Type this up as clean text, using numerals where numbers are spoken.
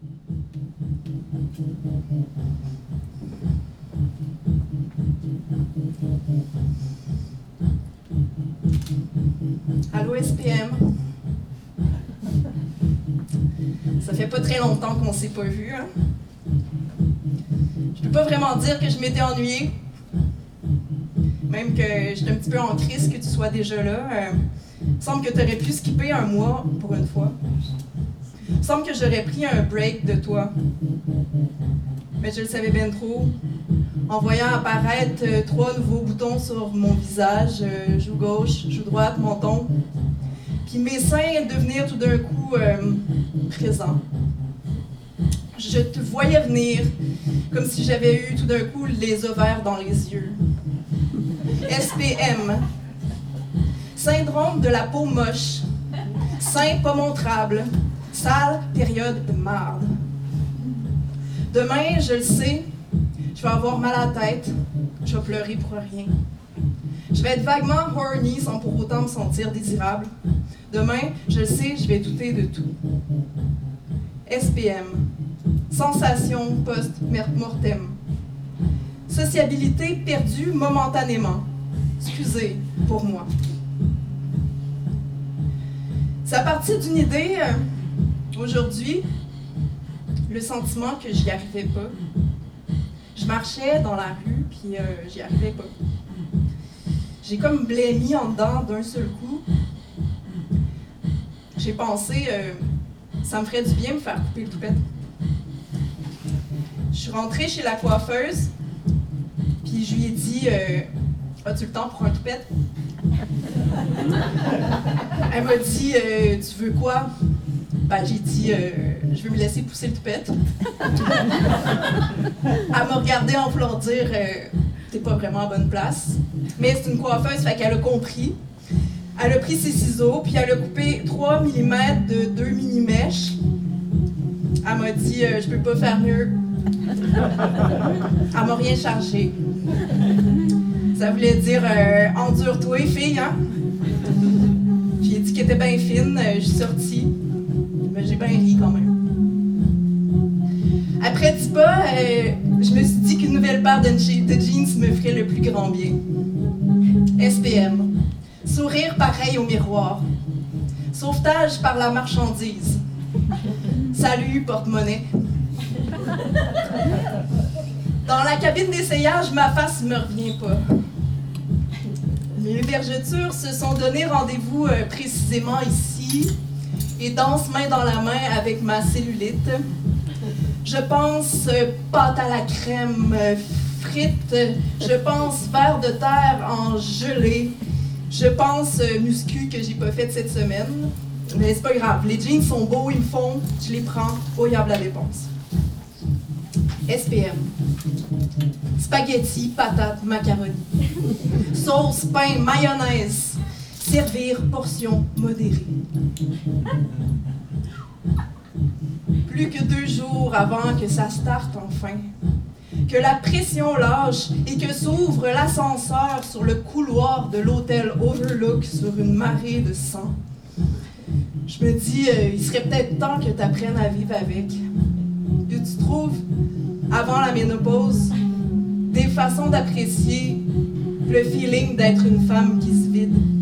Allô, SPM? Ça fait pas très longtemps qu'on s'est pas vu, hein? Je peux pas vraiment dire que je m'étais ennuyée. Même que j'étais un petit peu en crise que tu sois déjà là. Il me semble que tu aurais pu skipper un mois pour une fois. Il me semble que j'aurais pris un break de toi. Mais je le savais bien trop. En voyant apparaître 3 nouveaux boutons sur mon visage, joue gauche, joue droite, menton, puis mes seins devenir tout d'un coup présents. Je te voyais venir, comme si j'avais eu tout d'un coup les ovaires dans les yeux. SPM. Syndrome de la peau moche. Sein pas montrable. Sale période de marde. Demain, je le sais, je vais avoir mal à la tête. Je vais pleurer pour rien. Je vais être vaguement horny sans pour autant me sentir désirable. Demain, je le sais, je vais douter de tout. SPM. Sensation post-mortem. Sociabilité perdue momentanément. Excusez pour moi. C'est à partir d'une idée, aujourd'hui, le sentiment que j'y arrivais pas. Je marchais dans la rue, puis j'y arrivais pas. J'ai comme blémi en dedans d'un seul coup. J'ai pensé, ça me ferait du bien me faire couper le toupette. Je suis rentrée chez la coiffeuse, puis je lui ai dit as-tu le temps pour un toupette? Elle m'a dit tu veux quoi? Ben, j'ai dit je veux me laisser pousser le toupette. Elle m'a regardé en voulant dire t'es pas vraiment à bonne place. Mais c'est une coiffeuse, fait qu'elle a compris. Elle a pris ses ciseaux, puis elle a coupé 3 mm de 2 mini-mèches. Elle m'a dit je peux pas faire mieux. Elle m'a rien chargé. Ça voulait dire endure-toi, fille, hein? J'ai dit qu'elle était bien fine, je suis sortie. Mais j'ai bien ri quand même. Après 10 pas, je me suis dit qu'une nouvelle paire de jeans me ferait le plus grand bien. SPM. Sourire pareil au miroir. Sauvetage par la marchandise. Salut, porte-monnaie. Dans la cabine d'essayage, ma face ne me revient pas. Les vergetures se sont donné rendez-vous précisément ici et dansent main dans la main avec ma cellulite. Je pense pâte à la crème, frites, je pense verre de terre en gelée, je pense muscu que j'ai pas fait cette semaine. Mais c'est pas grave, les jeans sont beaux, ils me font, je les prends, au diable la dépense. SPM. Spaghetti, patates, macaroni. Sauce, pain, mayonnaise. Servir, portion modérée. Plus que 2 jours avant que ça starte enfin. Que la pression lâche et que s'ouvre l'ascenseur sur le couloir de l'hôtel Overlook sur une marée de sang. Je me dis, il serait peut-être temps que tu apprennes à vivre avec. Que tu trouves, avant la ménopause, des façons d'apprécier le feeling d'être une femme qui se vide.